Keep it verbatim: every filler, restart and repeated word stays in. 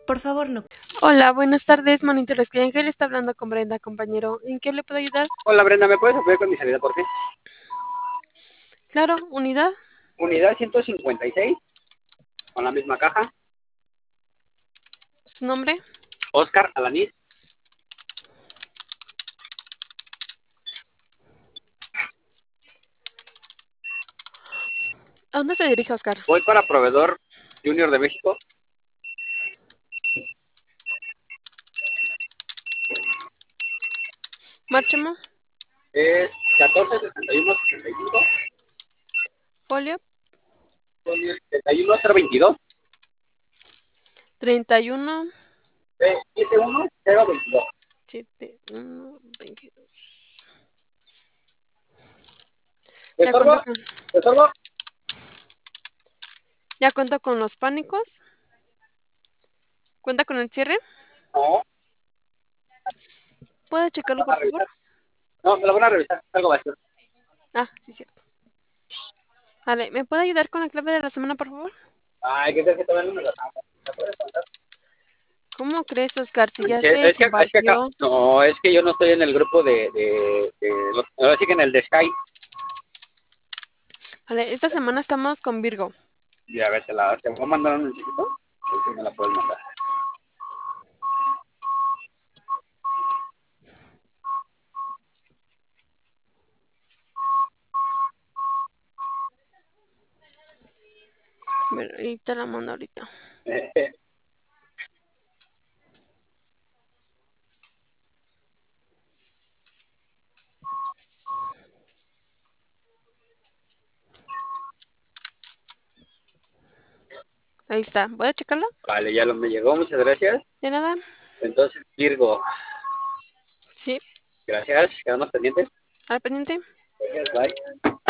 Por favor, no. Hola, buenas tardes, Monitor Ángel está hablando con Brenda, compañero. ¿En qué le puedo ayudar? Hola Brenda, ¿me puedes apoyar con mi salida por fin? Claro, unidad. Unidad ciento cincuenta y seis, con la misma caja. ¿Su nombre? Oscar Alanis. ¿A dónde se dirige, Oscar? Voy para Proveedor Junior de México. Márchamo. Es catorce sesenta y uno sesenta y cinco. Folio. setenta y uno cero veintidós. treinta y uno. setenta y uno cero veintidós. setenta y uno veintidós. ¿Te Ya cuento estorbo? con, ¿Te estorbo? ya cuento con los pánicos. ¿Cuenta con el cierre? No, ¿Puede checarlo, vas por a favor? revisar. No, me lo van a revisar. Algo vacío. Ah, sí, cierto. Vale, ¿me puede ayudar con la clave de la semana, por favor? Ay, ¿qué tal que todavía no me lo dan? ¿Me puedes contar? ¿Cómo crees, Oscar? Si ya Es que, se es que es que acá, compartió. no, es que yo no estoy en el grupo de, de, de los, ahora sí que en el de Sky. Vale, esta semana estamos con Virgo. Ya, a ver, te la, te voy a mandar un mensajito. Si me la puedes mandar. Bueno, y te la mando ahorita. Ahí está. ¿Voy a checarlo? Vale, ya lo me llegó, muchas gracias. De nada. Entonces, Virgo, Sí. gracias, quedamos pendientes. Al pendiente. Gracias, bye.